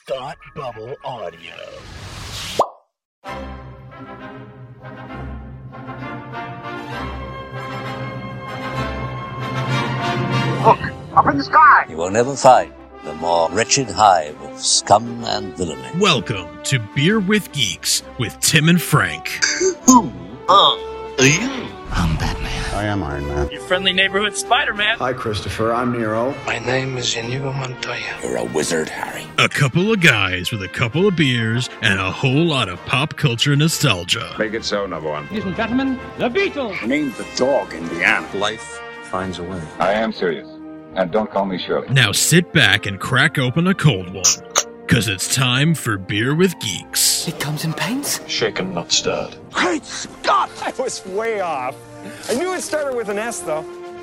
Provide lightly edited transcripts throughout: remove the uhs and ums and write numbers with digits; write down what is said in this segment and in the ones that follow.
Thought Bubble Audio. Look, up in the sky! You will never find the more wretched hive of scum and villainy. Welcome to Beer with Geeks with Tim and Frank. Who are you? I'm Batman. I am Iron Man. Your friendly neighborhood Spider-Man. Hi, Christopher. I'm Nero. My name is Inigo Montoya. You're a wizard, Harry. A couple of guys with a couple of beers and a whole lot of pop culture nostalgia. Make it so, number one. Ladies and gentlemen, the Beatles. Name the dog, Indiana. Life finds a way. I am serious. And don't call me Shirley. Now sit back and crack open a cold one, because it's time for Beer with Geeks. It comes in paints? Shaken, not stirred. Great Scott! I was way off. I knew it started with an S, though.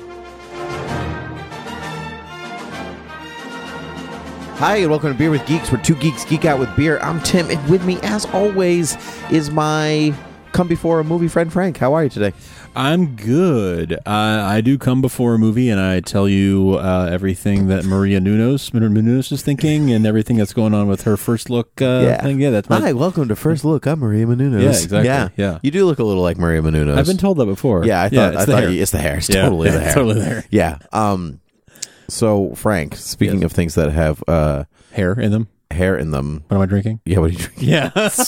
Hi, and welcome to Beer with Geeks, where two geeks geek out with beer. I'm Tim, and with me, as always, is my come before a movie friend, Frank. How are you today? I'm good. I do come before a movie, and I tell you everything that Maria Menounos is thinking, and everything that's going on with her first look thing. Yeah, that's my... Hi, welcome to First Look. I'm Maria Menounos. Yeah, exactly. Yeah. You do look a little like Maria Menounos. I've been told that before. Yeah, I thought it's the hair. It's totally the hair. Totally the hair. Yeah. So, Frank, speaking of things that have hair in them. What am I drinking? Yeah, what are you drinking? Yeah.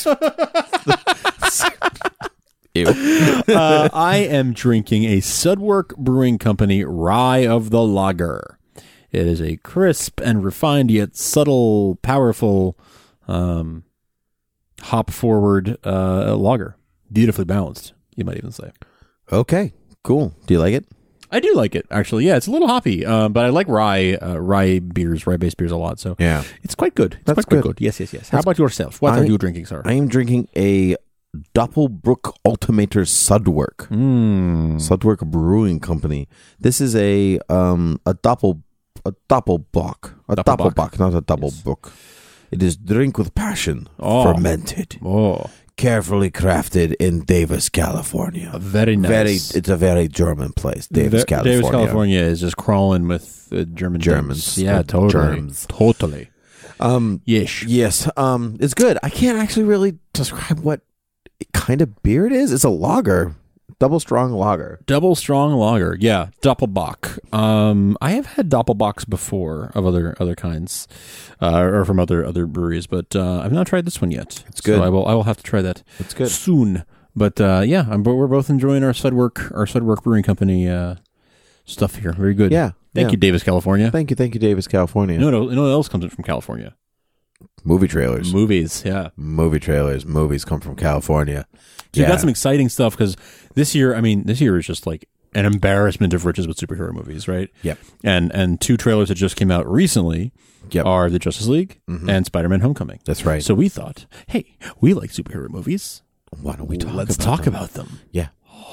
Ew. I am drinking a Sudwork Brewing Company Rye of the Lager. It is a crisp and refined yet subtle, powerful, hop-forward lager. Beautifully balanced, you might even say. Okay, cool. Do you like it? I do like it, actually. Yeah, it's a little hoppy, but I like rye-based beers a lot. So yeah, it's quite good. That's quite good. Yes. How about yourself? What are you drinking, sir? I am drinking a Doppelbrook Ultimator Sudwork. Sudwork Brewing Company. This is a Doppelbock, not a Doppelbock. Yes. It is drink with passion, fermented, carefully crafted in Davis, California. Very nice. It's a very German place. Davis, California. Davis, California is just crawling with Germans. Yeah, totally. Germs. Totally. Yes. It's good. I can't actually really describe what kind of beer it is. It's a lager. Double strong lager. Yeah. Doppelbock. I have had Doppelbocks before of other kinds, or from other breweries, but I've not tried this one yet. It's good. So I will have to try that. It's good soon. But we're both enjoying our Sudwork Brewing Company stuff here. Very good. Yeah. Thank you, Davis, California. Thank you, Davis, California. No, what else comes in from California? Movie trailers. Movies, yeah. Movie trailers. Movies come from California. So you got some exciting stuff, because this year is just like an embarrassment of riches with superhero movies, right? Yep. And two trailers that just came out recently are the Justice League and Spider-Man Homecoming. That's right. So we thought, hey, we like superhero movies. Why don't we talk about them? Yeah.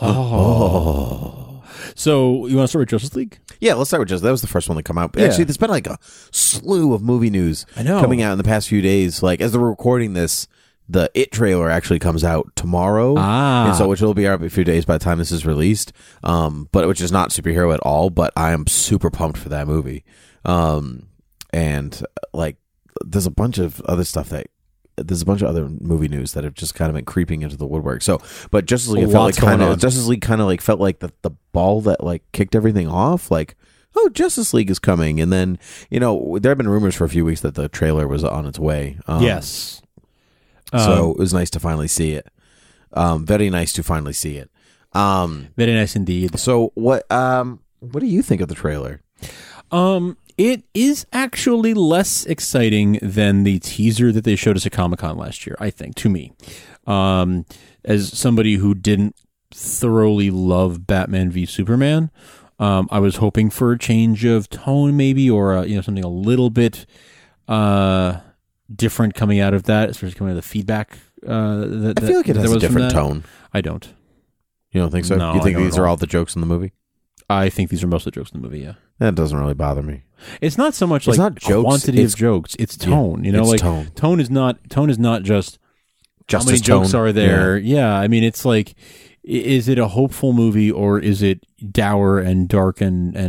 So you want to start with Justice League? Yeah, let's start with Justice. That was the first one to come out. Actually, there's been like a slew of movie news coming out in the past few days. Like, as we're recording this, the It trailer actually comes out tomorrow. And so, which will be out a few days by the time this is released. But which is not superhero at all, but I am super pumped for that movie. And like, there's a bunch of other other movie news that have just kind of been creeping into the woodwork. So, but Justice League kind of like felt like the ball that like kicked everything off. Like, oh, Justice League is coming, and then there have been rumors for a few weeks that the trailer was on its way. Yes. So it was nice to finally see it. Very nice to finally see it. Very nice indeed. So what do you think of the trailer? It is actually less exciting than the teaser that they showed us at Comic-Con last year, I think, to me. As somebody who didn't thoroughly love Batman v Superman, I was hoping for a change of tone maybe, or something a little bit different coming out of that, especially coming out of the feedback. I feel like it has a different tone. I don't. You don't think so? No, you think these are all the jokes in the movie? I think these are most of the jokes in the movie, yeah. That doesn't really bother me. It's not so much it's like not jokes, quantity of jokes. It's tone. Yeah, it's tone. Tone is not just how many tone. jokes are there. Yeah, I mean, it's like, is it a hopeful movie, or is it dour and dark and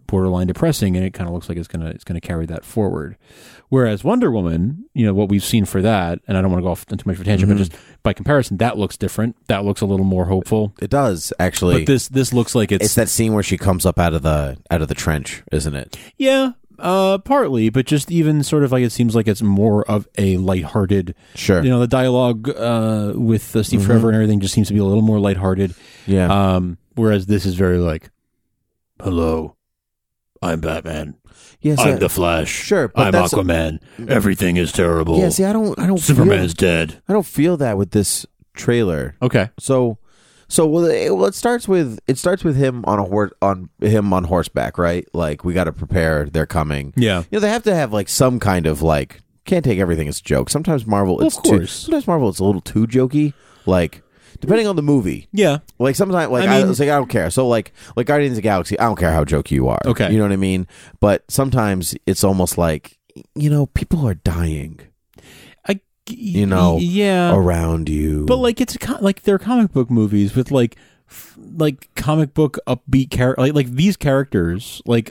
borderline depressing, and it kind of looks like it's gonna carry that forward. Whereas Wonder Woman, what we've seen for that, and I don't want to go off too much of a tangent, but just by comparison, that looks different. That looks a little more hopeful. It does, actually. But this looks like it's that scene where she comes up out of the trench, isn't it? Yeah, partly, but just even sort of like it seems like it's more of a lighthearted. Sure. The dialogue with Steve Trevor and everything just seems to be a little more lighthearted. Yeah. Whereas this is very like, hello, I'm Batman. Yes, I'm the Flash. Sure, but I'm Aquaman. Everything is terrible. Yeah, see, I don't. Superman's dead. I don't feel that with this trailer. Okay, so it starts with him on horseback, right? Like we got to prepare. They're coming. Yeah, they have to have like some kind of like. Can't take everything as a joke. Sometimes Marvel, sometimes Marvel, it's a little too jokey. Like. Depending on the movie. Yeah. Like sometimes I was like, I don't care. So like Guardians of the Galaxy, I don't care how jokey you are. Okay. You know what I mean? But sometimes it's almost like, people are dying. Yeah. Around you. But like it's like they're comic book movies with like comic book upbeat character like these characters like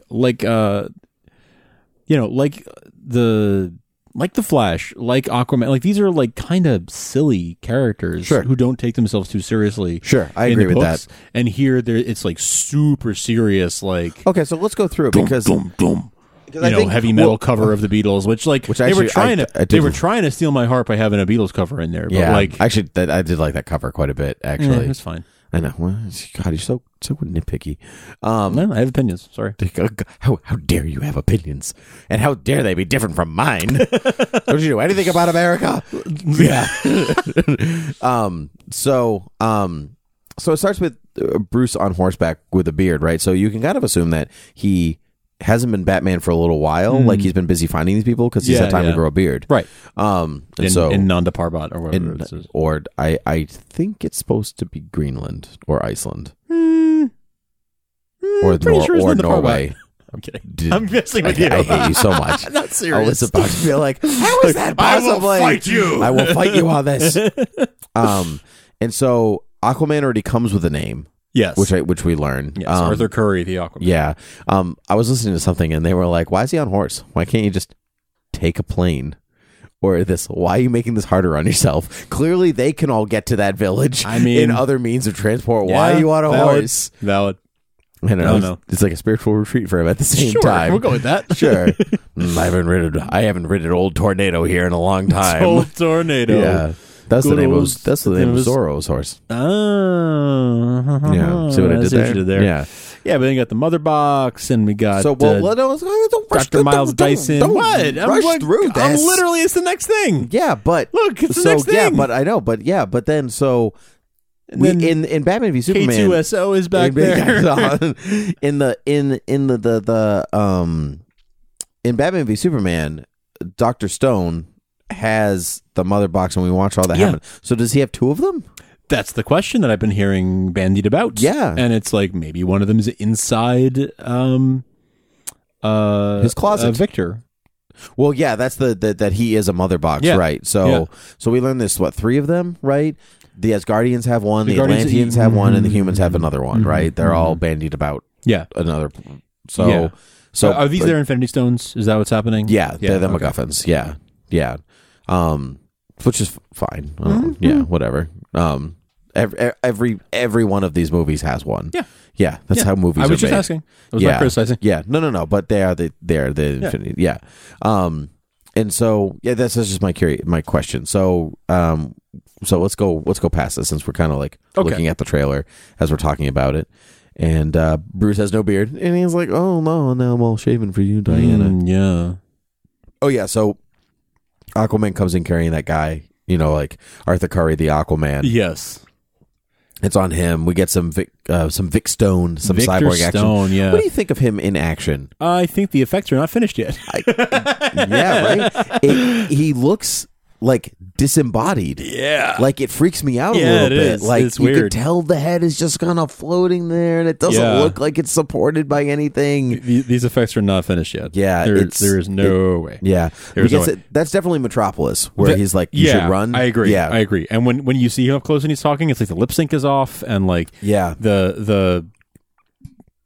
the Flash, like Aquaman, like these are like kind of silly characters who don't take themselves too seriously. Sure, I agree with that. And here, it's like super serious. Like okay, so let's go through it because heavy metal cover of the Beatles, which they were trying to steal my heart by having a Beatles cover in there. But actually, I did like that cover quite a bit. Actually, it's fine. I know. Well, God, you're so nitpicky. No, I have opinions. Sorry. How dare you have opinions? And how dare they be different from mine? Don't you know anything about America? Yeah. So it starts with Bruce on horseback with a beard, right? So you can kind of assume that he hasn't been Batman for a little while. Like he's been busy finding these people because he's had time to grow a beard, right? In Nanda Parbat or whatever it is. Or I think it's supposed to be Greenland or Iceland or Norway. I'm kidding. I'm messing with you. I hate you so much. I'm not serious. I was about to feel like, how is that possible? I will fight you. I will fight you on this. And so Aquaman already comes with a name. Yes, which we learn. Yes, Arthur Curry, the Aquaman. Yeah, I was listening to something and they were like, "Why is he on horse? Why can't you just take a plane?" Or this? Why are you making this harder on yourself? Clearly, they can all get to that village. in other means of transport. Why are you on a horse? Valid. I don't know. It's like a spiritual retreat for him at the same time. We'll go with that. Sure. I haven't ridden Old Tornado here in a long time. Old Tornado. Yeah. That's the name of Zorro's horse. Oh. Yeah. See what I did there? Yeah. Yeah, but then you got the Mother Box, and we got Dr. Miles Dyson. What? I'm rush through this. I'm literally, it's the next thing. Yeah, but look, it's the next thing. Yeah, but I know, but then in Batman v Superman, K2SO is back there. In Batman v Superman, Dr. Stone has the Mother Box, and we watch all that happen. So does he have two of them? That's the question that I've been hearing bandied about. Yeah. And it's like maybe one of them is inside his closet. Victor. Well, yeah, that's that he is a Mother Box, right? So we learned this, 3 of them, right? The Asgardians have one, the Atlanteans have one, and the humans have another one, right? They're all bandied about another. So are these their Infinity Stones? Is that what's happening? Yeah, they're the MacGuffins. Yeah. Which is fine. Yeah, whatever. Every one of these movies has one. Yeah. That's how movies are made. I was just asking. I was not criticizing. Yeah, no. But they're the Infinity. Yeah. And so that's just my question. So let's go past this since we're kind of like looking at the trailer as we're talking about it. And Bruce has no beard, and he's like, "Oh no, now I'm all shaven for you, Diana." Yeah. Oh yeah. So Aquaman comes in carrying that guy, like Arthur Curry, the Aquaman. Yes. It's on him. We get some Vic Stone, some Victor cyborg Stone, action. Yeah. What do you think of him in action? I think the effects are not finished yet. Yeah, right? He looks like disembodied. Yeah. Like it freaks me out a little bit. Like it's you weird. can tell the head is just kind of floating there and it doesn't look like it's supported by anything. These effects are not finished yet. Yeah. There is no way. Yeah. That's definitely Metropolis where he's like, you should run. I agree. Yeah. I agree. And when you see him up close and he's talking, it's like the lip sync is off and like the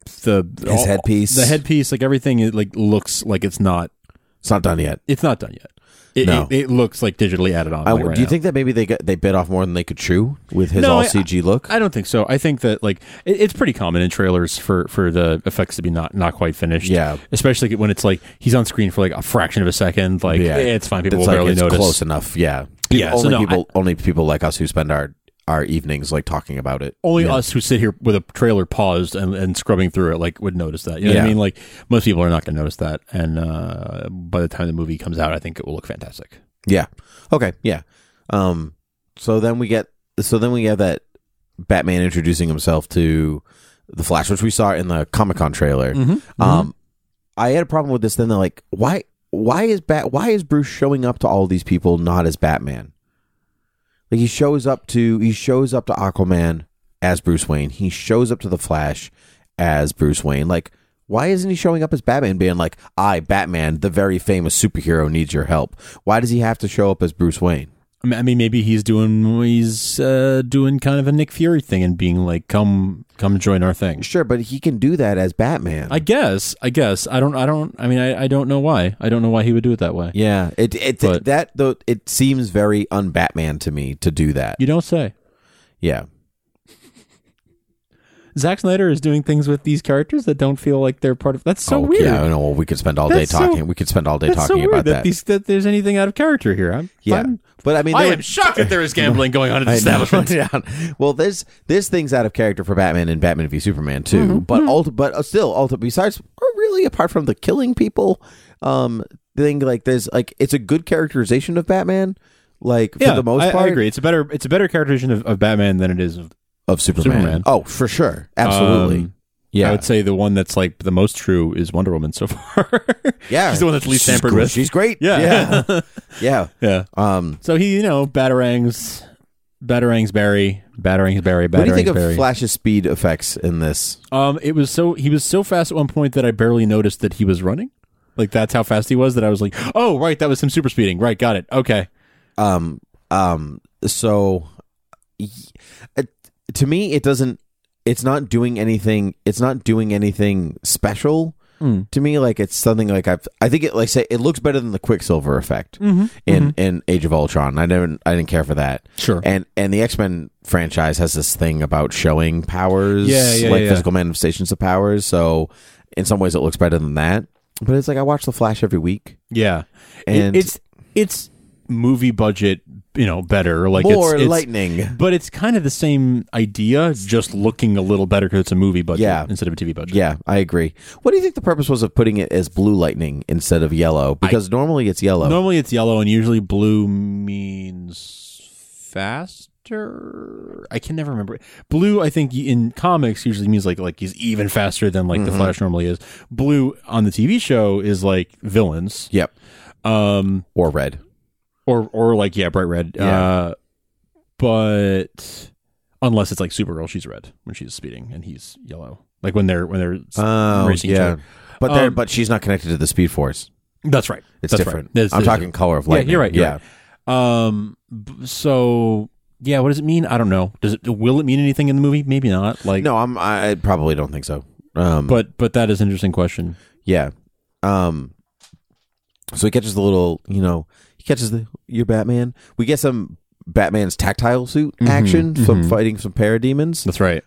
his headpiece. The headpiece, like everything, it like looks like it's not done yet. It's not done yet. No. It looks like digitally added on. Do you think that maybe they bit off more than they could chew with his all CG look? I don't think so. I think that like it's pretty common in trailers for the effects to be not quite finished. Yeah, especially when it's like he's on screen for like a fraction of a second. Like it's fine. People will like barely notice. Close enough. Yeah. Only people like us who spend our evenings like talking about it. Only us who sit here with a trailer paused and scrubbing through it like would notice that. You know what I mean? Like most people are not going to notice that. And by the time the movie comes out, I think it will look fantastic. Yeah. Okay. Yeah. So then we have that Batman introducing himself to the Flash, which we saw in the Comic-Con trailer. I had a problem with this. Then they're like, why is Bruce showing up to all these people not as Batman? Like he shows up to Aquaman as Bruce Wayne. He shows up to the Flash as Bruce Wayne. Like, why isn't he showing up as Batman, being like, "I, Batman, the very famous superhero, needs your help"? Why does he have to show up as Bruce Wayne? I mean, maybe he's doing kind of a Nick Fury thing and being like, "Come join our thing." Sure, but he can do that as Batman. I guess. I don't know why. I don't know why he would do it that way. Yeah, it seems very un-Batman to me to do that. You don't say. Yeah. Zack Snyder is doing things with these characters that don't feel like they're part of. That's so weird. Yeah, I know. Well, we could spend all day talking. We could spend all day talking about that. That there's anything out of character here. But I mean, I am shocked that there is gambling going on at the establishment. Yeah. Well, there's things out of character for Batman and Batman v Superman too. But still, besides really apart from the killing people thing, like there's like it's a good characterization of Batman. Like for the most part, I agree. It's a better characterization of Batman than it is of Superman. Oh, for sure. Absolutely. Yeah. I would say the one that's like the most true is Wonder Woman so far. Yeah. She's the one that's least tampered with. She's great. Yeah. Yeah. Yeah. So he, Batarangs Barry. What do you think of Flash's speed effects in this? He was so fast at one point that I barely noticed that he was running. Like that's how fast he was that I was like, oh, right, that was him super speeding. Right, got it. Okay. So to me, it's not doing anything special to me. Like it's something like I think it it looks better than the Quicksilver effect in Age of Ultron. I didn't care for that. Sure. And the X-Men franchise has this thing about showing powers, physical manifestations of powers. So in some ways it looks better than that. But it's like I watch The Flash every week. Yeah. And it's movie budget, better, like more it's lightning, but it's kind of the same idea, just looking a little better because it's a movie budget instead of a TV budget. Yeah, I agree. What do you think the purpose was of putting it as blue lightning instead of yellow? Because normally it's yellow. Normally it's yellow, and usually blue means faster. I can never remember. Blue, I think in comics usually means like he's even faster than like the Flash normally is. Blue on the TV show is like villains. Yep. Or red. Or like bright red. Yeah. But unless it's like Supergirl, she's red when she's speeding and he's yellow. Like when they're racing each other. But she's not connected to the Speed Force. That's right. It's different. Right. I'm talking color of lightning. Yeah, you're right. Right. So what does it mean? I don't know. Will it mean anything in the movie? Maybe not. Like no, I probably don't think so. But that is an interesting question. Yeah. So he catches the little, he catches your Batman. We get some Batman's tactile suit action from fighting some parademons. That's right.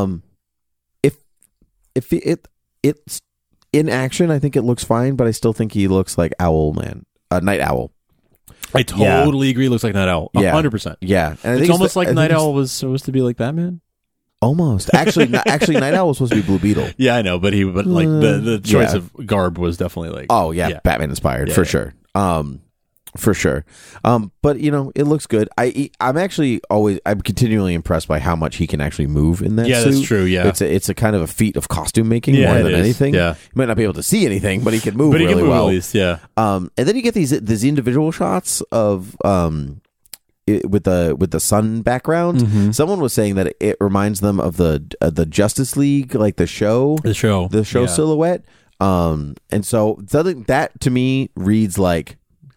If it's in action, I think it looks fine, but I still think he looks like Night Owl. I totally agree. It looks like Night Owl. 100%. Yeah, and it's almost like Night Owl was supposed to be like Batman. Almost. Actually, Night Owl was supposed to be Blue Beetle. Yeah, I know, but like the choice of garb was definitely like Batman inspired for sure. For sure. But it looks good. I'm continually impressed by how much he can actually move in that suit. Yeah, that's true. Yeah. It's a kind of a feat of costume making more than anything. Yeah. He might not be able to see anything, but he can move really well. At least, yeah. And then you get these individual shots of with the sun background. Someone was saying that it reminds them of the Justice League, like the show silhouette. And so that to me reads like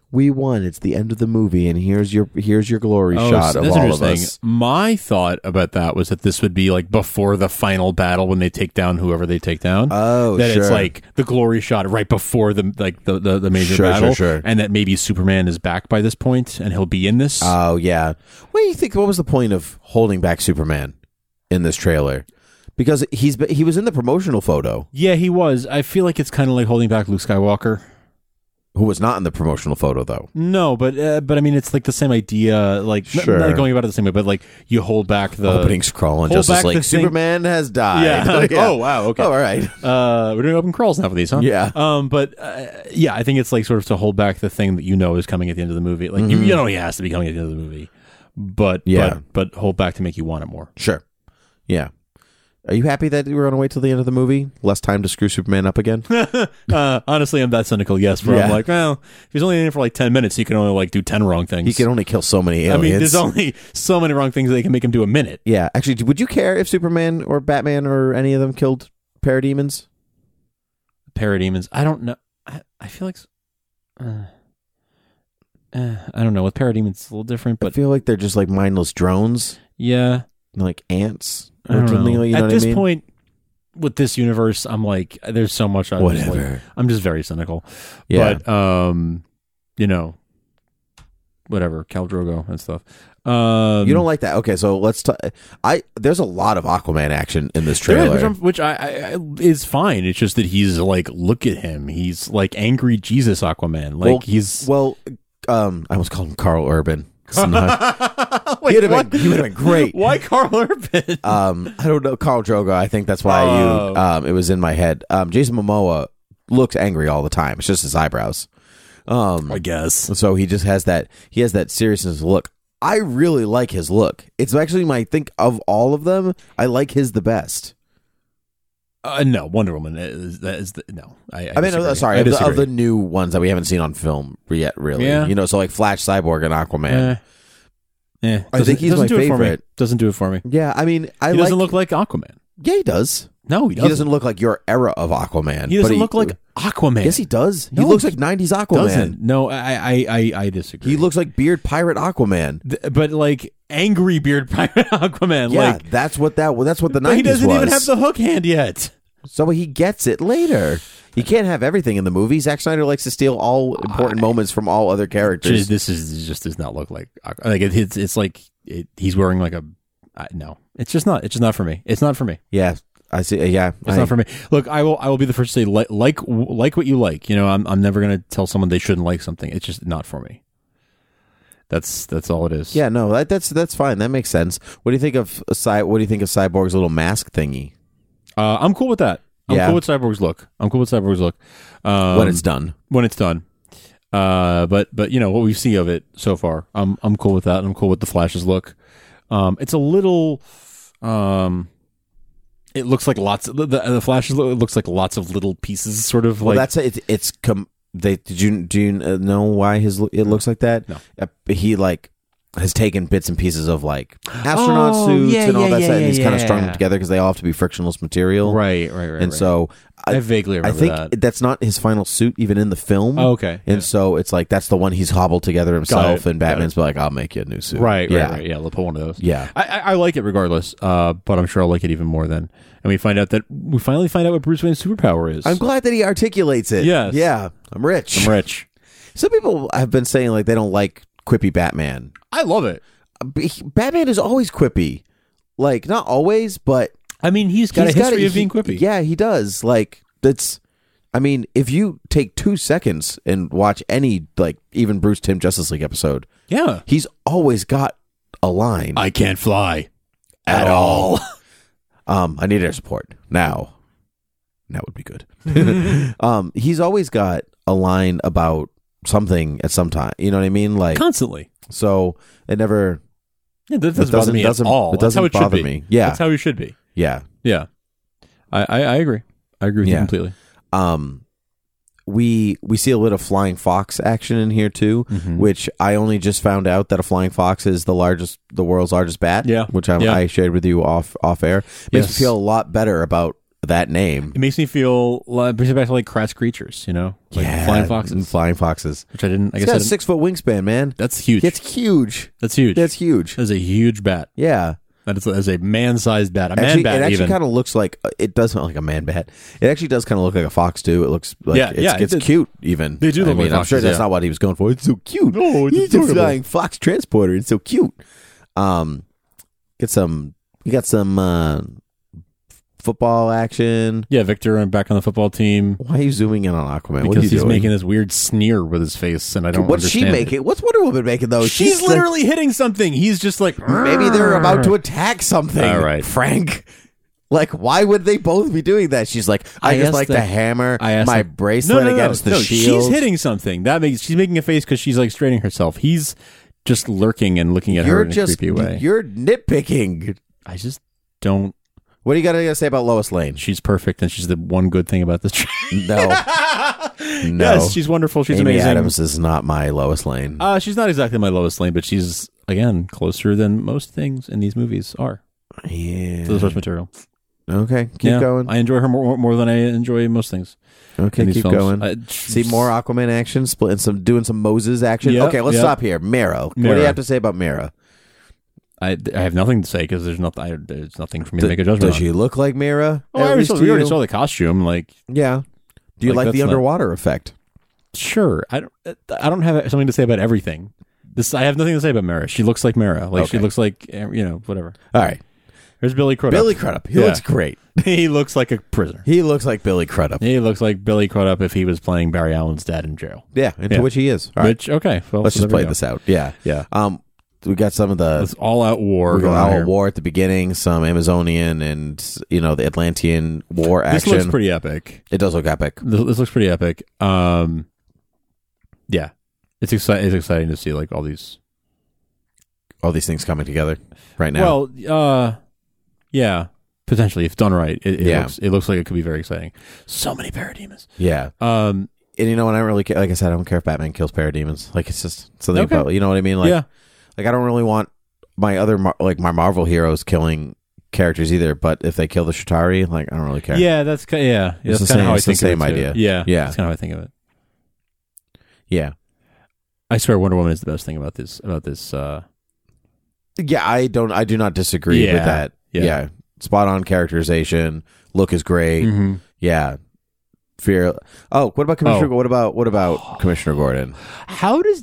we won. It's the end of the movie, and here's your glory shot of all of us. My thought about that was that this would be like before the final battle when they take down whoever they take down. Oh, that sure. it's like the glory shot right before the major battle, and that maybe Superman is back by this point and he'll be in this. Oh yeah. What do you think? What was the point of holding back Superman in this trailer? Because he was in the promotional photo. Yeah, he was. I feel like it's kind of like holding back Luke Skywalker. Who was not in the promotional photo, though. No, but I mean, it's like the same idea. Like, not going about it the same way, but like you hold back the opening scroll and Justice League. Superman has died. Yeah. Like, oh wow. Okay. Oh, all right. We're doing open crawls now for these, huh? Yeah. But yeah, I think it's like sort of to hold back the thing that is coming at the end of the movie. Like you know, he has to be coming at the end of the movie, but hold back to make you want it more. Sure. Yeah. Are you happy that we're going to wait till the end of the movie? Less time to screw Superman up again? Honestly, I'm that cynical, yes. Where I'm like, well, if he's only in it for like 10 minutes, he can only like do 10 wrong things. He can only kill so many aliens. I mean, there's only so many wrong things that they can make him do a minute. Yeah. Actually, would you care if Superman or Batman or any of them killed parademons? Parademons? I don't know. I feel like... I don't know. With parademons, it's a little different, but... I feel like they're just like mindless drones. Yeah. Like ants. I don't know. You know At this what I mean? point, with this universe, I'm like, there's so much. Whatever. I'm just very cynical. Yeah. But, you know, whatever, Khal Drogo and stuff. You don't like that? Okay, so let's talk. There's a lot of Aquaman action in this trailer, which I is fine. It's just that he's like, look at him. He's like angry Jesus Aquaman. Like I almost called him Carl Urban. He would have been great. Why Carl Urban? I don't know. Khal Drogo. I think that's why it was in my head. Jason Momoa looks angry all the time. It's just his eyebrows. I guess. So he just has that. He has that seriousness look. I really like his look. It's actually I think of all of them, I like his the best. No, Wonder Woman no. I mean, sorry, of the new ones that we haven't seen on film yet, really. Yeah. You know, so like Flash, Cyborg, and Aquaman. I think he's my favorite. Doesn't do it for me. Yeah, I mean, he doesn't look like Aquaman. Yeah, he does. No, he doesn't. He doesn't look like your era of Aquaman. He doesn't look like Aquaman. Yes, he does. No, he looks like 90s Aquaman. Doesn't. No, I disagree. He looks like Beard Pirate Aquaman. But like angry Beard Pirate Aquaman. Yeah, like, that's what the 90s was. He doesn't even have the hook hand yet. So he gets it later. He can't have everything in the movie. Zack Snyder likes to steal all important moments from all other characters. This does not look like it's like he's wearing like a no. It's just not for me. It's not for me. Yeah, I see. Yeah, it's not for me. Look, I will be the first to say like what you like. You know, I'm never going to tell someone they shouldn't like something. It's just not for me. That's all it is. Yeah, no, that's fine. That makes sense. What do you think of Cyborg's little mask thingy? I'm cool with that. I'm cool with Cyborg's look. When it's done. But you know what we see of it so far. I'm cool with that. I'm cool with the Flash's look. It's a little. It looks like lots. The Flash's look looks like lots of little pieces, sort of like. Well, that's it. Do you know why it looks like that? No. He like has taken bits and pieces of like astronaut suits and all that stuff, and he's kind of strung them together because they all have to be frictionless material. Right. And so I vaguely remember I think that's not his final suit even in the film. Oh, okay. And so it's like that's the one he's hobbled together himself, and Batman's like, I'll make you a new suit. Right. Yeah, they'll put one of those. Yeah. I like it regardless, but I'm sure I'll like it even more then. And we finally find out what Bruce Wayne's superpower is. I'm glad that he articulates it. Yes. Yeah. I'm rich. Some people have been saying like they don't like quippy Batman. I love it. Batman is always quippy. Like, not always, but... I mean, he's got a history of being quippy. Yeah, he does. Like, that's... I mean, if you take 2 seconds and watch any, like, even Bruce Timm Justice League episode... Yeah. He's always got a line. I can't fly. At all. I need air support. Now. That would be good. He's always got a line about something at some time. You know what I mean? Like constantly. So it never... Yeah, that doesn't bother me at all. It doesn't bother me. Yeah. That's how he should be. Yeah. Yeah. I agree. I agree with you completely. We see a little of flying fox action in here too, which I only just found out that a flying fox is the world's largest bat. Yeah. Which I shared with you off air. Makes me feel a lot better about that name. It makes me feel brings me back to like Kratz creatures, like flying foxes. And flying foxes. Which I didn't. I He's guess got a 6-foot wingspan, man. That's huge. It's huge. That's huge. That's huge. That's a huge bat. Yeah. That is a man-sized bat. Man bat. It actually kind of looks like it does look like a man bat. It actually does kind of look like a fox too. It looks like it's cute. Even they do. Look like I'm sure that's not what he was going for. It's so cute. Oh, he's a flying fox transporter. It's so cute. You got some football action. Yeah, Victor, I'm back on the football team. Why are you zooming in on Aquaman? Because he's making this weird sneer with his face, and I don't What's understand. What's she making? What's Wonder Woman making, though? She's literally hitting something. He's just like... Maybe they're about to attack something. All right. Frank. Like, why would they both be doing that? She's like, I just like to hammer my bracelet against the shield. She's hitting something. She's making a face because she's like straining herself. He's just lurking and looking at her in a creepy way. You're nitpicking. I just don't... What do you got to say about Lois Lane? She's perfect, and she's the one good thing about this. No. Yes, she's wonderful. She's Amy amazing. Adams is not my Lois Lane. She's not exactly my Lois Lane, but she's, again, closer than most things in these movies are. Yeah. To the source material. Okay, keep going. I enjoy her more than I enjoy most things. Okay, keep going. See more Aquaman action, doing some Moses action. Yep, okay, let's stop here. Mera. What do you have to say about Mera? I have nothing to say because there's nothing for me to make a judgment on. Does she look like Mera? We already saw the costume. Like, yeah. Do you like the underwater effect? Sure. I don't have something to say about everything. I have nothing to say about Mera. She looks like Mera. Like she looks like whatever. All right. Here's Billy Crudup. Billy Crudup. He looks great. He looks like a prisoner. He looks like Billy Crudup. He looks like Billy Crudup if he was playing Barry Allen's dad in jail. Yeah, which he is. All right. Okay. Well, let's just play this out. Yeah. Yeah. We got some of the all-out war. We got all-out war at the beginning. Some Amazonian and the Atlantean war action. This looks pretty epic. It does look epic. This looks pretty epic. Yeah, it's exciting. It's exciting to see like all these things coming together right now. Well, yeah, potentially if done right, it looks like it could be very exciting. So many parademons. Yeah. And I don't really care. Like I said, I don't care if Batman kills parademons. Like it's just something about, you know what I mean? Like, yeah. Like I don't really want my other my Marvel heroes killing characters either. But if they kill the Chitauri, like I don't really care. Yeah, that's kind of how I think of it. It's the same idea. Yeah, that's kind of how I think of it. Yeah. I swear, Wonder Woman is the best thing about this. Yeah, I do not disagree with that. Yeah. Spot on characterization. Look is great. Mm-hmm. Yeah. Fear. Oh, what about Commissioner? What about Commissioner Gordon? How does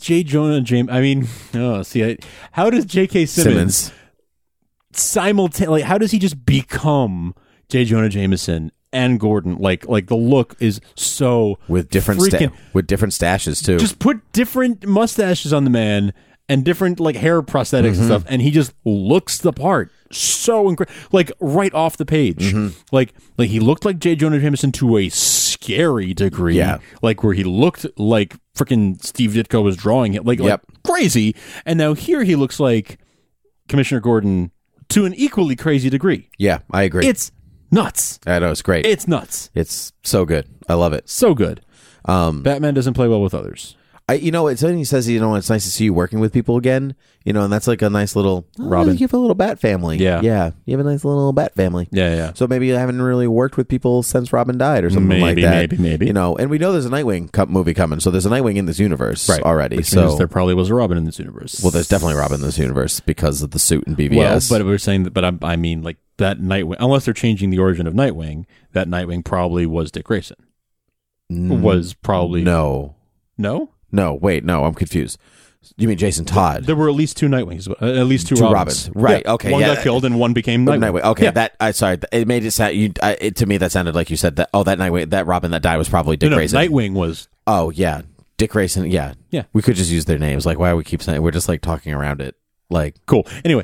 how does J.K. Simmons simultaneously? How does he just become J. Jonah Jameson and Gordon? Like the look is so with different stashes too. Just put different mustaches on the man and different like hair prosthetics and stuff, and he just looks the part so incredible, like right off the page. Like he looked like J. Jonah Jameson to a scary degree. Yeah, like where he looked like freaking Steve Ditko was drawing it, like crazy. And now here he looks like Commissioner Gordon to an equally crazy degree. Yeah, I agree. It's nuts. I know, it's great. It's nuts. It's so good. I love it. So good. Batman doesn't play well with others. It's something he says, it's nice to see you working with people again, and that's like a nice little, Robin. You have a little bat family. Yeah. Yeah. You have a nice little bat family. Yeah. So maybe you haven't really worked with people since Robin died or something like that. Maybe. And we know there's a Nightwing movie coming, so there's a Nightwing in this universe already. Which so means there probably was a Robin in this universe. Well, there's definitely a Robin in this universe because of the suit in BVS. Well, but we're saying that, but I mean, like that Nightwing, unless they're changing the origin of Nightwing, that Nightwing probably was Dick Grayson. Was probably... No? No, wait, no, I'm confused. You mean Jason Todd? There were at least two Nightwings, at least two Robins. Right, yeah. okay. One got killed and one became Nightwing. Okay, sorry, it made it sound, to me that sounded like you said that, that Nightwing, that Robin that died was probably Dick Grayson. Nightwing was... Oh, yeah, Dick Grayson, yeah. We could just use their names, like why do we keep saying, we're just like talking around it, like... Cool, anyway.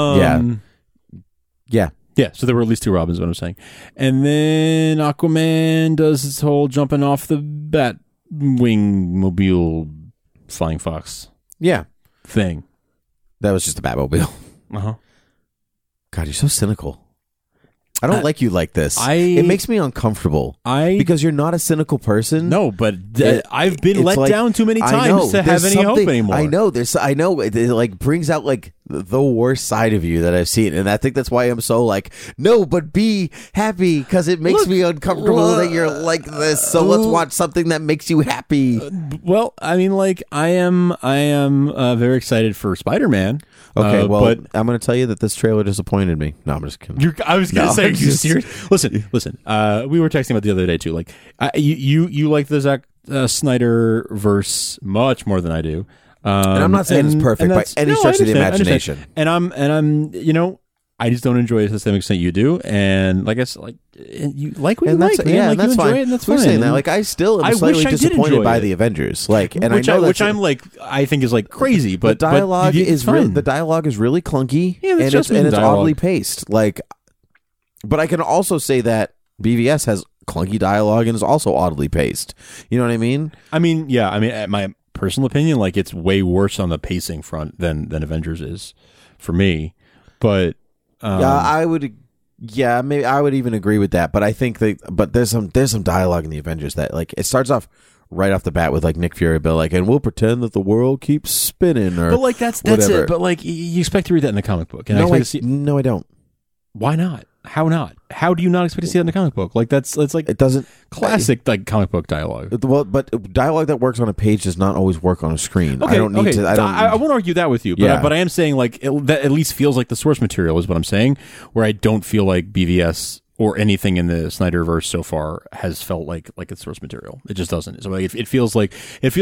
Yeah, so there were at least two Robins, is what I'm saying. And then Aquaman does his whole jumping off the Batwing mobile flying fox thing. That was just a Batmobile. God, you're so cynical. I don't like you like this. It makes me uncomfortable. Because you're not a cynical person. No, but I've been let down too many times to have any hope anymore. I know. It like brings out like the worst side of you that I've seen, and I think that's why I'm so like, no, but be happy, because it makes me uncomfortable that you're like this. So let's watch something that makes you happy. Well, I mean, like I am very excited for Spider-Man. Okay, but I'm going to tell you that this trailer disappointed me. No, I'm just kidding. I was going to say, are you serious? Listen. We were texting about the other day too. Like, you like the Zack Snyder verse much more than I do. And I'm not saying it's perfect by any stretch of the imagination. And I'm, I just don't enjoy it to the same extent you do. And like I said, like you like what you like, man. Yeah, like that's you enjoy fine. it, and that's We're fine. saying that. Like I still am slightly disappointed by the Avengers. Like, and which I know which I'm like, I think is like crazy. But the dialogue is fun. the dialogue is really clunky. Yeah, and it's dialogue. oddly paced. Like, but I can also say that BVS has clunky dialogue and is also oddly paced. You know what I mean? I mean, yeah. I mean, my personal opinion, like it's way worse on the pacing front than Avengers is for me. But I would. Yeah, maybe I would even agree with that. But I think but there's some dialogue in the Avengers that like it starts off right off the bat with like Nick Fury, but like, and we'll pretend that the world keeps spinning, or but like that's whatever. it. But like you expect to read that in the comic book, and no, I don't. Why not? How not? How do you not expect to see that in the comic book? Like it's like it doesn't classic like comic book dialogue. Well, but dialogue that works on a page does not always work on a screen. Okay, I don't need to. I won't argue that with you, but I am saying like that at least feels like the source material is what I'm saying. Where I don't feel like BVS or anything in the Snyderverse so far has felt like it's source material. It just doesn't. So like it feels like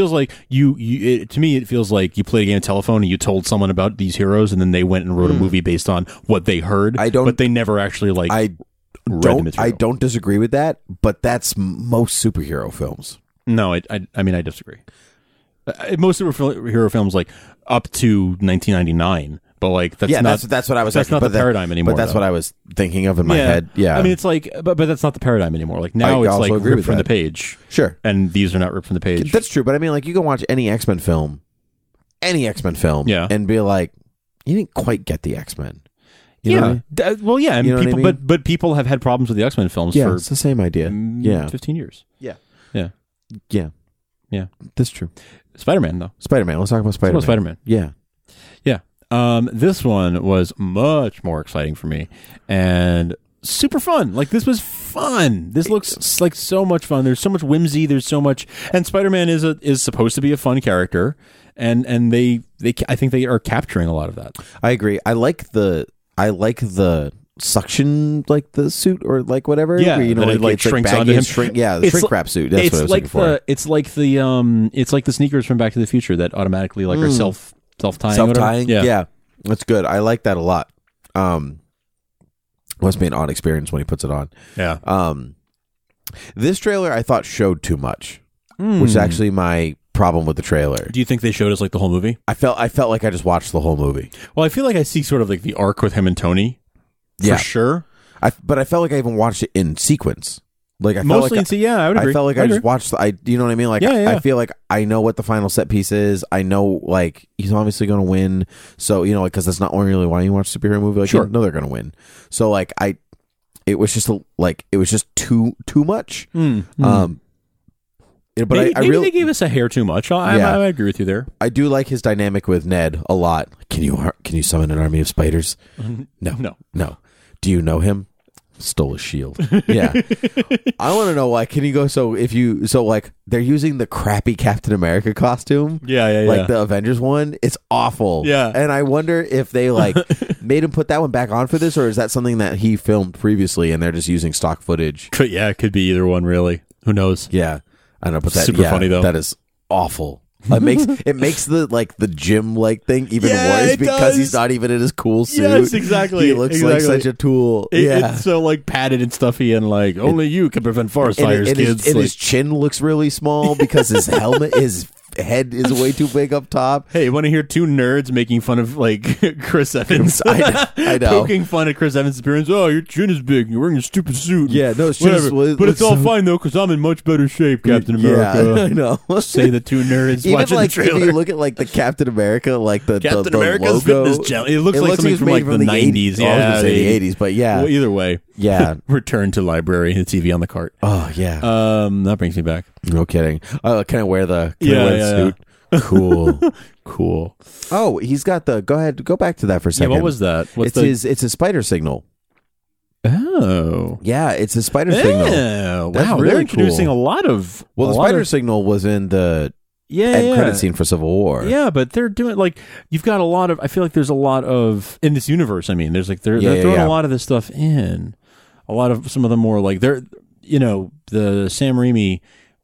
you to me it feels like you played a game of telephone and you told someone about these heroes and then they went and wrote a movie based on what they heard. But they never actually read the material. I don't disagree with that, but that's most superhero films. No, I mean I disagree. Most superhero films like up to 1999. But like that's what I was. That's not the paradigm anymore. But that's what I was thinking of in my head. Yeah, I mean it's like, but that's not the paradigm anymore. Like now it's like ripped from the page. Sure, and these are not ripped from the page. That's true. But I mean, like you can watch any X-Men film, and be like, you didn't quite get the X-Men. You know what I mean? Well, yeah, and you know people, what I mean? but people have had problems with the X-Men films for it's the same idea. 15 years. Yeah. That's true. Spider-Man though. Spider-Man. Let's talk about Spider-Man. Spider-Man. Yeah. This one was much more exciting for me and super fun. Like this was fun. This looks like so much fun. There's so much whimsy. There's so much, and Spider-Man is supposed to be a fun character, and they I think they are capturing a lot of that. I agree. I like the suction, like the suit or like whatever. Yeah, where, that it shrinks onto him. The shrink wrap suit. That's what I was looking for. It's like the sneakers from Back to the Future that automatically like are self-tying. Yeah, that's good. I like that a lot. Must be an odd experience when he puts it on. Yeah. This trailer I thought showed too much, which is actually my problem with the trailer. Do you think they showed us like the whole movie? I felt like I just watched the whole movie. Well, I feel like I see sort of like the arc with him and Tony. For sure. But I felt like I even watched it in sequence. Like I mostly felt like I would agree. I felt like I just watched you know what I mean? Like I feel like I know what the final set piece is. I know like he's obviously going to win. So, you know, like cuz that's not really why you watch a superhero movie. Like sure. You know they're going to win. So like it was just too much. But maybe they gave us a hair too much. I agree with you there. I do like his dynamic with Ned a lot. Can you summon an army of spiders? No. Do you know him? Stole a shield. Yeah. I want to know why. Can you go? So like they're using the crappy Captain America costume. Like the Avengers one. It's awful. Yeah. And I wonder if they like made him put that one back on for this, or is that something that he filmed previously and they're just using stock footage? It could be either one. Really, who knows? Yeah. I don't know, but super funny though. That is awful. It makes the gym like thing even worse because he's not even in his cool suit. Yes, exactly. He looks like such a tool. It's so like padded and stuffy and like only you can prevent forest fires, kids. His chin looks really small because his helmet, his head is way too big up top. Hey, want to hear two nerds making fun of like Chris Evans? I know. Poking fun at Chris Evans' appearance. Oh, your chin is big. You're wearing a stupid suit. Yeah, no, it's just, but it's all fine though because I'm in much better shape, Captain America. Yeah, I know. Say the two nerds even watching like, the trailer. If you look at like the Captain America, like the America's logo, fitness challenge. It looks like something from like the 90s. Yeah, I was gonna say the 80s, but yeah. Well, either way, yeah. Return to library. The TV on the cart. Oh yeah. That brings me back. No kidding. Can I wear the suit? Cool. Oh, he's got the. Go ahead. Go back to that for a second. Yeah, what was that? It's his spider signal. Oh. Yeah, it's a spider signal. Oh, That's wow. really They're introducing cool. a lot of. Well, the spider signal was in the end credit scene for Civil War. Yeah, but they're doing like you've got a lot of. I feel like there's a lot of in this universe. I mean, there's like they're throwing a lot of this stuff in. A lot of some of the more like they're the Sam Raimi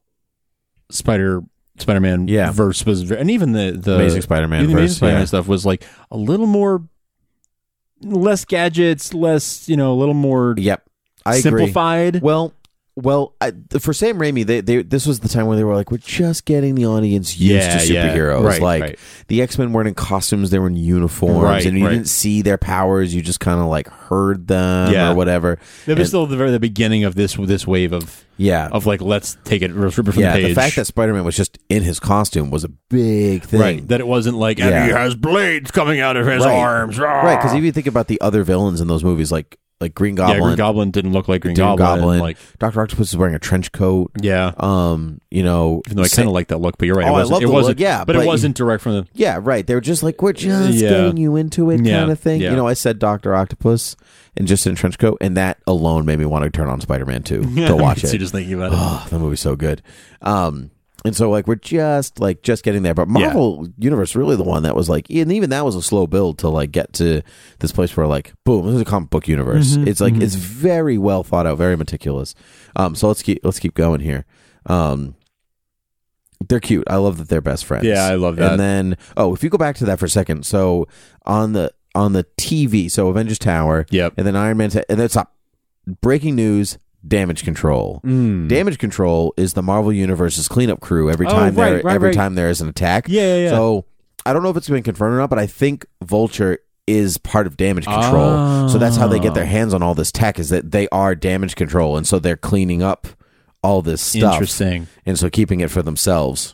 Spider-Man verse was and even the Amazing Spider-Man the verse, Amazing Spider-Man stuff was like a little more less gadgets, less a little more I simplified. Agree. Well, for Sam Raimi, they this was the time when they were like, we're just getting the audience used to superheroes. Right. The X-Men weren't in costumes; they were in uniforms, and you didn't see their powers. You just kind of like heard them or whatever. It was still the beginning of this wave of like let's take it from the page. The fact that Spider-Man was just in his costume was a big thing. Right, that it wasn't like and he has blades coming out of his arms. Right, because if you think about the other villains in those movies, like Green Goblin. Yeah, Green Goblin didn't look like Green Goblin. Like Dr. Octopus is wearing a trench coat. Yeah. Even though I kind of like that look, but you're right. Oh, I love the look. But it wasn't direct from the. Yeah, right. They were just like, we're just getting you into it, kind of thing. Yeah. I said Dr. Octopus and just in a trench coat, and that alone made me want to turn on Spider-Man 2 to watch it. So just thinking about it. Oh, that movie's so good. And so we're just getting there, but Marvel Universe really the one that was like, and even that was a slow build to like get to this place where like, boom, this is a comic book universe. It's like it's very well thought out, very meticulous. So let's keep going here. They're cute. I love that they're best friends. Yeah, I love that. And then if you go back to that for a second, so on the TV, so Avengers Tower, and then Iron Man, and then stop. Breaking news. Damage Control. Damage Control is the Marvel Universe's cleanup crew every time time there is an attack. Yeah. So I don't know if it's been confirmed or not, but I think Vulture is part of Damage Control. So that's how they get their hands on all this tech, is that they are Damage Control, and so they're cleaning up all this stuff. Interesting. And so keeping it for themselves.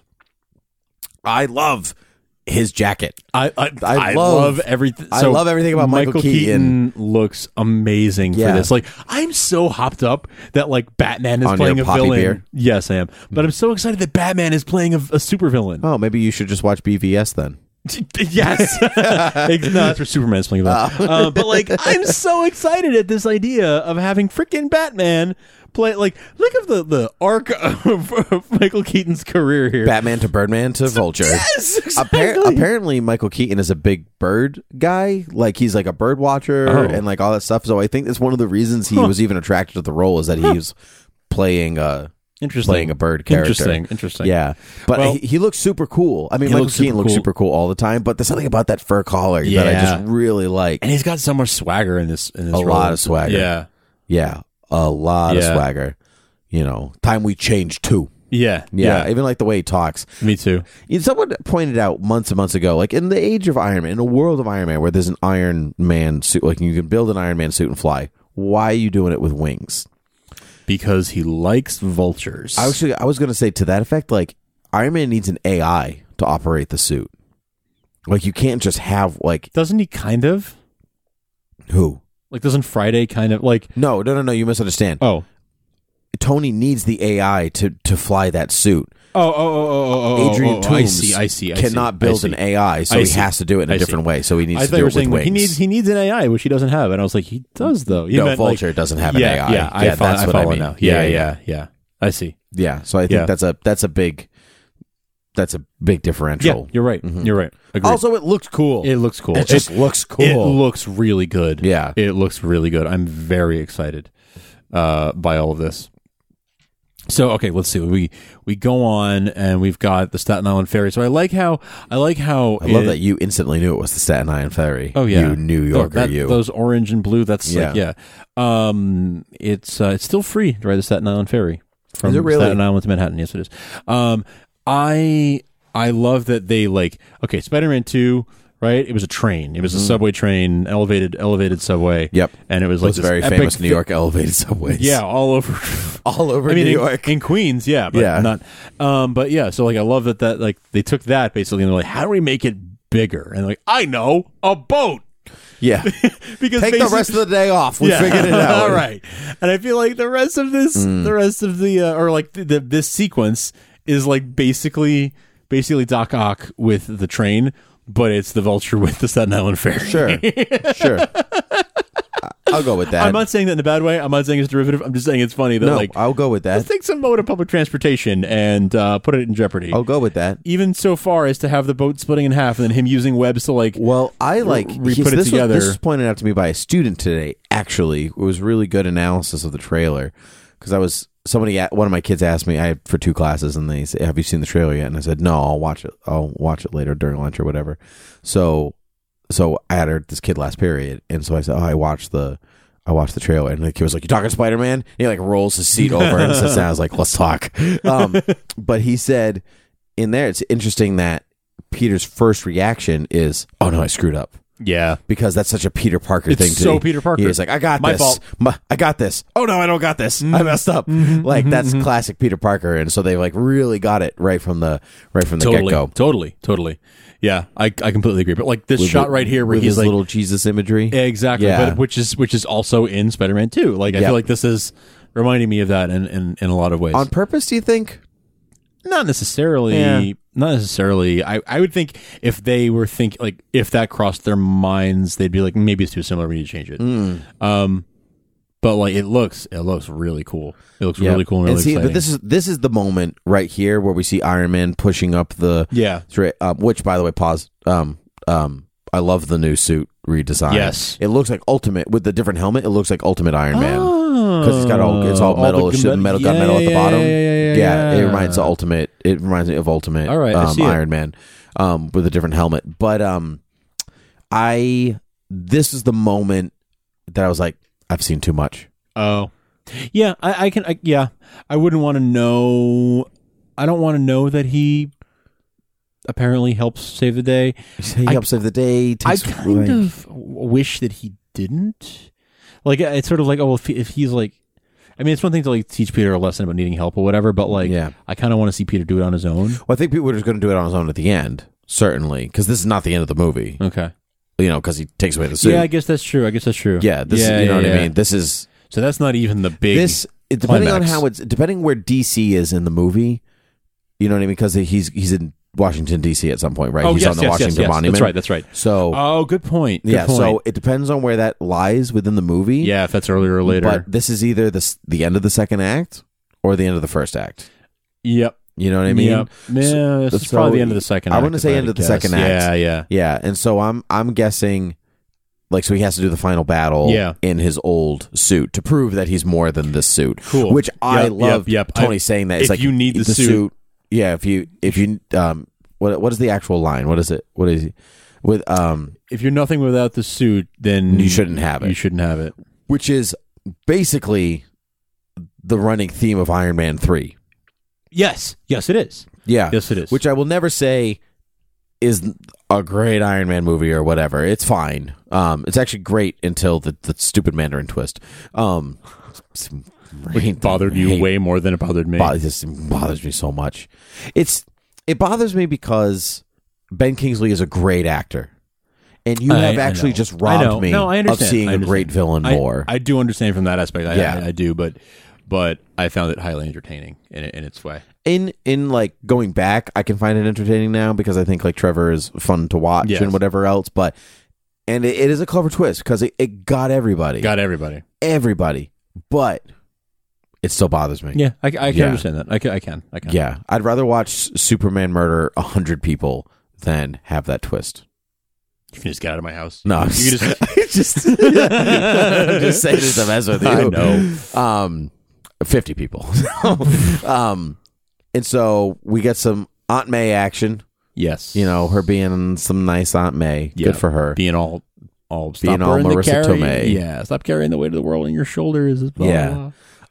I love his jacket. I love everything. I love everything about Michael Keaton. Looks amazing for this. Like, I'm so hopped up that like Batman is playing a villain. Beer? Yes, I am. But I'm so excited that Batman is playing a supervillain. Oh, maybe you should just watch BVS then. Yes. No, that's where Superman's playing about. But like, I'm so excited at this idea of having freaking Batman play. Like, look at the arc of Michael Keaton's career here. Batman to Birdman to Vulture. Yes, exactly. Apparently, Michael Keaton is a big bird guy. Like, he's like a bird watcher and like all that stuff. So I think that's one of the reasons he was even attracted to the role, is that he was playing a bird character. Interesting. Yeah, but he looks super cool. I mean, Michael Keaton looks super cool all the time, but there's something about that fur collar that I just really like. And he's got so much swagger in this role. Lot of swagger. Yeah, a lot of swagger. Time we changed too. Yeah. Even like the way he talks. Me too. Someone pointed out months and months ago, like in the age of Iron Man, in a world of Iron Man where there's an Iron Man suit, like you can build an Iron Man suit and fly. Why are you doing it with wings? Because he likes vultures. I was going to say to that effect, like Iron Man needs an AI to operate the suit. Like you can't just have like. Doesn't he kind of? Who? Like doesn't Friday kind of like? No, you misunderstand. Oh, Tony needs the AI to fly that suit. Adrian Toomes I see. cannot build an AI, so he has to do it in a different way. So he needs to do it with wings. He needs an AI, which he doesn't have. And I was like, he does though. Vulture doesn't have an AI. Yeah, that's what I mean. Now. Yeah. I see. Yeah, so I think that's a big differential. Yeah, you're right. Mm-hmm. You're right. Agreed. Also, it looks cool. It looks cool. It just looks cool. It looks really good. Yeah, it looks really good. I'm very excited by all of this. So okay, let's see. We go on and we've got the Staten Island Ferry. So I like how I love that you instantly knew it was the Staten Island Ferry. Oh yeah, you New Yorker, those orange and blue. That's it's still free to ride the Staten Island Ferry from Staten Island to Manhattan. Yes, it is. I love that they Spider-Man 2. Right, it was a train. It was a subway train, elevated subway. Yep, and it was like those very famous New York elevated subways. Yeah, all over New York, in Queens. Yeah, but not. But yeah, so I love that they took that basically and they're like, how do we make it bigger? And I know, a boat. Yeah, because take the rest of the day off. We figured it out. All right, and I feel like the rest of this, this sequence is basically basically Doc Ock with the train, but it's the Vulture with the Staten Island Ferry. Sure. I'll go with that. I'm not saying that in a bad way. I'm not saying it's derivative. I'm just saying it's funny that I'll go with that. Let's take some mode of public transportation and put it in jeopardy. I'll go with that. Even so far as to have the boat splitting in half and then him using webs to I like re-put it together. This was pointed out to me by a student today. Actually, it was really good analysis of the trailer because one of my kids asked me for 2 classes and they said, "Have you seen the trailer yet?" And I said, "No, I'll watch it. I'll watch it later during lunch or whatever." So I had this kid last period, and so I said, "Oh, I watched the trailer," and the kid was like, "You talking Spider-Man?" And he like rolls his seat over and sits down. I was like, "Let's talk." But he said in there, it's interesting that Peter's first reaction is, "Oh no, I screwed up." Yeah, because that's such a Peter Parker thing. So Peter Parker. He's like, "I got My this. fault. I got this. Oh no, I don't got this. I messed up." Like that's classic Peter Parker, and so they like really got it right from the get go. Totally. Yeah, I completely agree. But like this shot right here where he's like little Jesus imagery, exactly. Yeah. But which is also in Spider-Man 2. Like I feel like this is reminding me of that in a lot of ways. On purpose, do you think? Not necessarily. Yeah. Not necessarily. I would think if they were if that crossed their minds, they'd be like, maybe it's too similar. We need to change it. But like it looks really cool. It looks really cool and really exciting. But this is the moment right here where we see Iron Man pushing up the which by the way, pause. I love the new suit redesign. Yes, it looks like Ultimate with the different helmet. It looks like Ultimate Iron Man because it's got it's all metal. It's metal got metal at the bottom. Yeah, it reminds of Ultimate. It reminds me of Ultimate. All right, Iron Man with a different helmet. But this is the moment that I was like, I've seen too much. Oh, yeah. I wouldn't want to know. I don't want to know that he apparently helps save the day. He helps save the day. I kind of wish that he didn't. Like it's sort of like, oh, if he's like, I mean, it's one thing to like teach Peter a lesson about needing help or whatever, but like, I kind of want to see Peter do it on his own. Well, I think Peter is going to do it on his own at the end, certainly, because this is not the end of the movie. Okay. Because he takes away the suit. Yeah, I guess that's true. Yeah, this is, you know what I mean? This is... So that's not even the big depending climax. on depending where DC is in the movie, you know what I mean? Because he's in Washington, D.C. at some point, right? He's on the Washington Monument. That's right. So... good point. So it depends on where that lies within the movie. Yeah, if that's earlier or later. But this is either the end of the second act or the end of the first act. Yep. You know what I mean? Yep. Yeah, this is probably the end of the second act. I want to say end of the second act. Yeah. And so I'm guessing, like, so he has to do the final battle in his old suit to prove that he's more than this suit. Cool. Which I love Tony saying that. It's like, you need the suit. Yeah, if you what is the actual line? What is it? What is he? With if you're nothing without the suit, then you shouldn't have it. You shouldn't have it. Which is basically the running theme of Iron Man 3. Yes, it is. Yeah. Yes, it is. Which I will never say is a great Iron Man movie or whatever. It's fine. It's actually great until the stupid Mandarin twist. It bothered you way more than it bothered me. This bothers me so much. It bothers me because Ben Kingsley is a great actor. And you have actually just robbed me of seeing a great villain more. I do understand from that aspect. I do, but I found it highly entertaining in its way. In like going back, I can find it entertaining now because I think like Trevor is fun to watch and whatever else. But it is a clever twist because it got everybody. Everybody. But it still bothers me. Yeah, I can understand that. I can. Yeah, I'd rather watch Superman murder 100 people than have that twist. You can just get out of my house. No, I'm just I'm just saying this to mess with you. I know. 50 people. And so we get some Aunt May action. Yes. You know, her being some nice Aunt May. Yeah. Good for her. Being all being all Marissa Tomei. Yeah, stop carrying the weight of the world on your shoulders. Yeah.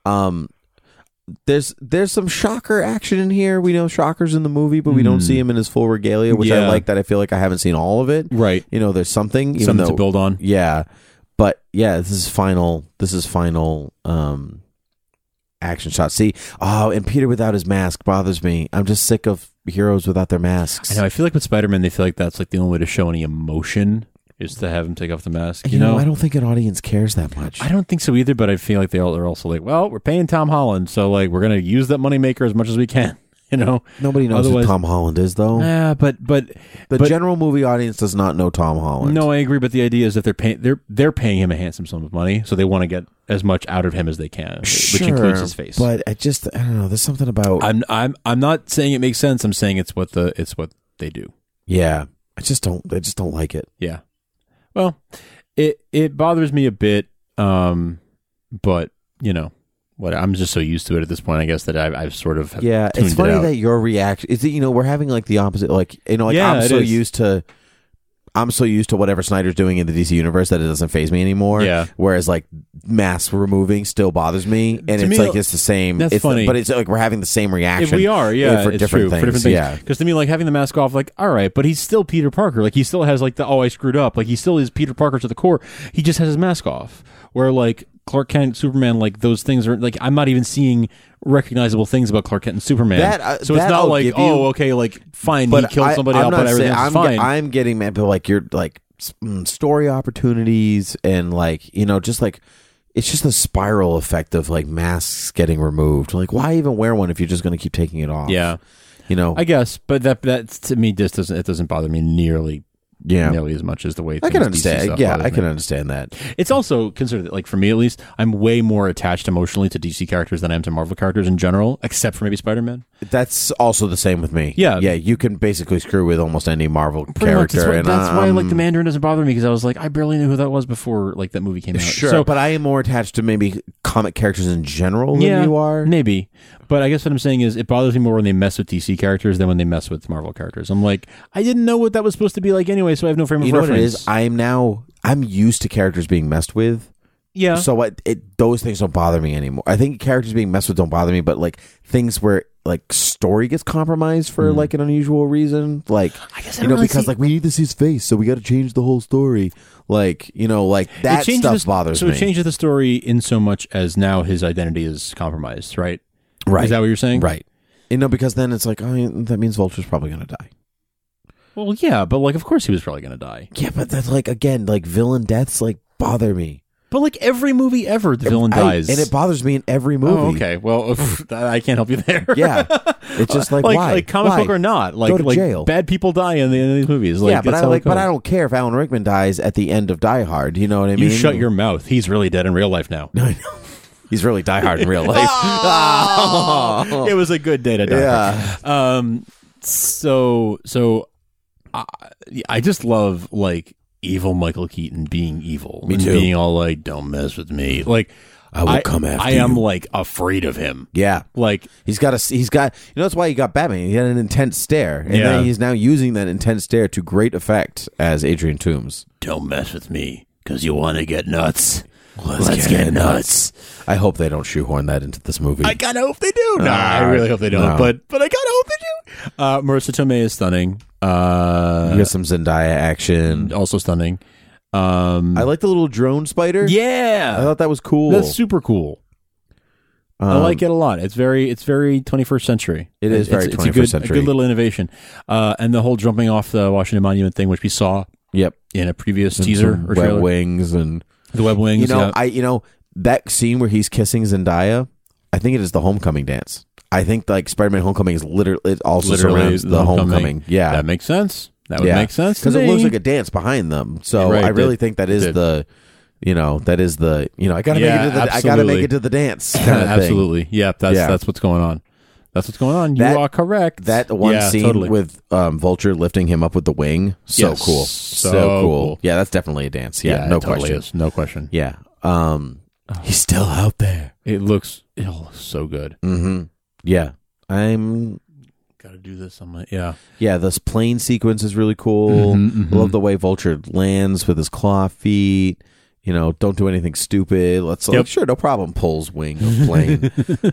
There's some shocker action in here. We know Shocker's in the movie, but we don't see him in his full regalia, which I like that. I feel like I haven't seen all of it. Right. You know, there's something to build on. Yeah. But yeah, this is final action shot. See, and Peter without his mask bothers me. I'm just sick of heroes without their masks. I know. I feel like with Spider-Man, they feel like that's like the only way to show any emotion is to have him take off the mask. You know, I don't think an audience cares that much. I don't think so either, but I feel like they're also like, well, we're paying Tom Holland, so like we're gonna use that moneymaker as much as we can. You know, Nobody knows who Tom Holland is, though. Yeah, but the general movie audience does not know Tom Holland. No, I agree. But the idea is that they're paying him a handsome sum of money, so they want to get as much out of him as they can, which includes his face. But I don't know. There's something about. I'm not saying it makes sense. I'm saying it's what they do. Yeah, I just don't like it. Yeah. Well, it bothers me a bit, but you know. What I'm just so used to it at this point, I guess, that I've sort of tuned it's funny it out. that your reaction is that we're having like the opposite, like I'm so used to whatever Snyder's doing in the DC universe that it doesn't faze me anymore. Yeah. Whereas like mask removing still bothers me, and to it's me, like it's the same. That's funny, but it's like we're having the same reaction. If we are, yeah, for it's different true, things. for different things. Yeah, because to me, like having the mask off, like all right, but he's still Peter Parker. Like he still has like the I screwed up. Like he still is Peter Parker to the core. He just has his mask off. Where like Clark Kent, Superman, like those things are like I'm not even seeing recognizable things about Clark Kent and Superman. So it's not like like fine, he killed somebody else, but everything's fine. I'm getting mad, but like you're like story opportunities and like just like it's just a spiral effect of like masks getting removed. Like why even wear one if you're just going to keep taking it off? Yeah, I guess, but that to me just doesn't bother me nearly as much as the way I can understand. Yeah, I can understand that. It's also considered like for me at least, I'm way more attached emotionally to DC characters than I am to Marvel characters in general, except for maybe Spider-Man. That's also the same with me. Yeah, you can basically screw with almost any Marvel character, that's why like the Mandarin doesn't bother me because I was like I barely knew who that was before like that movie came out. Sure, but I am more attached to maybe comic characters in general than you are. Maybe. But I guess what I'm saying is it bothers me more when they mess with DC characters than when they mess with Marvel characters. I'm like, I didn't know what that was supposed to be like anyway, so I have no frame of reference. What it is? I'm used to characters being messed with. Yeah. So those things don't bother me anymore. I think characters being messed with don't bother me, but like things where like story gets compromised for like an unusual reason, like I guess because like we need to see his face, so we got to change the whole story. Like like that stuff bothers me. So it changes the story in so much as now his identity is compromised, right? Right. Is that what you're saying? Right. Because then it's like, that means Vulture's probably going to die. Well, yeah, but like, of course he was probably going to die. Yeah, but that's like, again, like villain deaths like bother me. But like every movie ever, the villain dies. And it bothers me in every movie. Oh, okay. Well, I can't help you there. Yeah. It's just like why? Like comic book or not. Like, go to jail. Bad people die in these movies. Like, yeah, but I don't care if Alan Rickman dies at the end of Die Hard. You know what I mean? You shut your mouth. He's really dead in real life now. No, I know. He's really Die Hard in real life. Oh! It was a good day to die. Yeah. So I just love like evil Michael Keaton being evil. Me too. Being all like, don't mess with me. Like I will come after you. I am like afraid of him. Yeah. Like he's got that's why he got Batman. He had an intense stare. And then he's now using that intense stare to great effect as Adrian Toomes. Don't mess with me because you want to get nuts. Let's get nuts. I hope they don't shoehorn that into this movie. I gotta hope they do. No, I really hope they don't. No. But I gotta hope they do. Marissa Tomei is stunning. You got some Zendaya action. Also stunning. I like the little drone spider. Yeah, I thought that was cool. That's super cool. I like it a lot. It's very 21st century. It is very 21st century. A good little innovation. And the whole jumping off the Washington Monument thing, which we saw. Yep. In a previous teaser or trailer. Web wings and the web wings. That scene where he's kissing Zendaya, I think it is the homecoming dance. I think like Spider-Man Homecoming is literally surrounds the homecoming. Yeah, that makes sense. That would make sense because it looks like a dance behind them. So I really think that is the. I gotta make it to the dance. Kind of absolutely. Thing. Yeah, that's what's going on. That's what's going on. You are correct. That one scene with Vulture lifting him up with the wing, so cool. So cool. Yeah, that's definitely a dance. Yeah, no question. Is. No question. Yeah. He's still out there. It looks so good. Mm-hmm. Yeah. I'm gotta do this on my Yeah, this plane sequence is really cool. I love the way Vulture lands with his claw feet. Don't do anything stupid. Let's sure, no problem. Pulls wing of plane.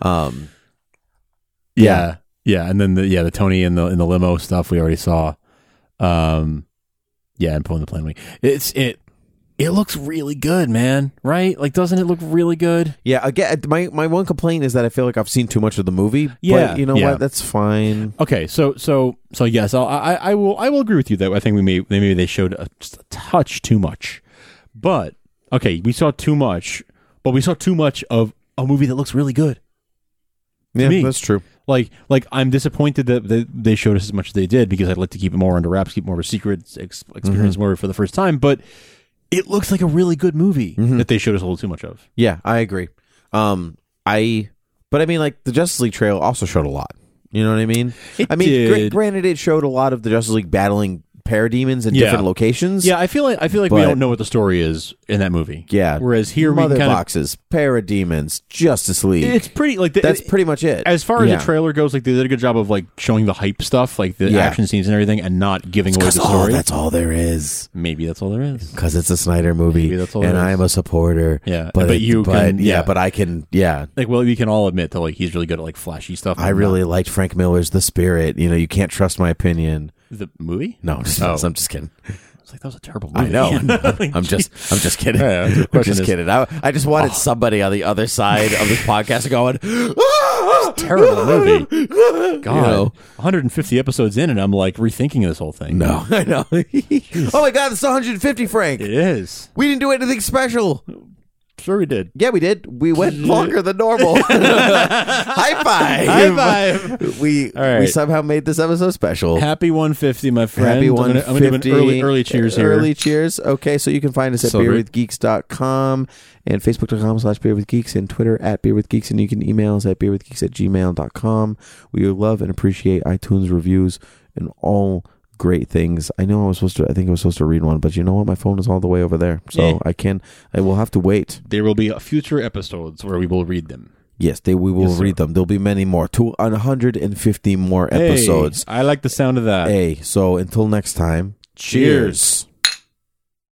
Yeah, and then the Tony in the limo stuff we already saw. And pulling the plane wing. It looks really good, man. Right? Like, doesn't it look really good? Yeah. Again, my one complaint is that I feel like I've seen too much of the movie. Yeah, but you know what? That's fine. Okay, so yes, I will agree with you that I think maybe they showed just a touch too much, but okay, we saw too much, but we saw too much of a movie that looks really good. Yeah, that's true. Like I'm disappointed that they showed us as much as they did, because I'd like to keep it more under wraps, keep more of a secret experience more for the first time. But it looks like a really good movie that they showed us a little too much of. Yeah, I agree. But I mean, like, the Justice League trailer also showed a lot. You know what I mean? Granted, it showed a lot of the Justice League battling parademons in different locations. Yeah, I feel like we don't know what the story is in that movie. Yeah. Whereas here Mother we kind boxes, parademons, Justice League. It's pretty like that's pretty much it. As far as the trailer goes, like, they did a good job of like showing the hype stuff, like the action scenes and everything, and not giving away the story. That's all there is. Maybe that's all there is. Because it's a Snyder movie, Maybe that's all and there is. I am a supporter. Yeah, but I can. Like, well, we can all admit that like he's really good at like flashy stuff. I really liked Frank Miller's The Spirit. You know, you can't trust my opinion. The movie? No, I'm just kidding. It's like, that was a terrible movie. I know. I'm just kidding. I'm just kidding. I just wanted somebody on the other side of this podcast going, terrible movie. God, 150 episodes in, and I'm like rethinking this whole thing. No, I know. Oh my God, it's 150, Frank. It is. We didn't do anything special. Sure we did. Yeah, we did. We went longer than normal. High five. High five. We somehow made this episode special. Happy 150, my friend. Happy 150. I'm going to do an early cheers here. Early cheers. Okay, so you can find us at beerwithgeeks.com and facebook.com/beerwithgeeks and Twitter at beerwithgeeks, and you can email us at beerwithgeeks@gmail.com. We love and appreciate iTunes reviews and all great things. I think I was supposed to read one, but you know what? My phone is all the way over there, so I will have to wait. There will be future episodes where we will read them. Yes, we will read them. There'll be many more. 150 more episodes. I like the sound of that. So until next time, cheers.